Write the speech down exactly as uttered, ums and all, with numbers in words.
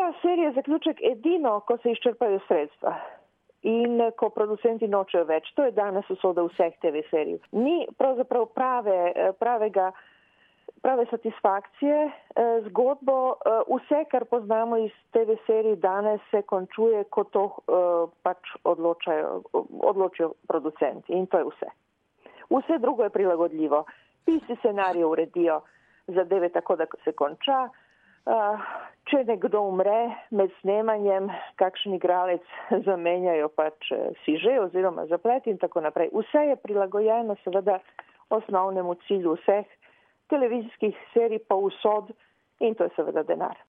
Ja, serija zaključek edino, ko se izčrpajo sredstva in ko producenti nočejo več. To je danes usoda vseh te ve serij. Ni pravzaprav prave, pravega, prave satisfakcije zgodbo. Vse, kar poznamo iz te ve serij danes, se končuje, ko to pač odločajo, odločijo producenti in to je vse. Vse drugo je prilagodljivo. Pisci scenarije uredijo zadeve tako, da se konča. Če nekdo umre med snemanjem, kakšen igralec zamenjajo pač si že oziroma zaplet in tako naprej. Vse je prilagojeno seveda osnovnemu cilju vseh televizijskih serij povsod in to je seveda denar.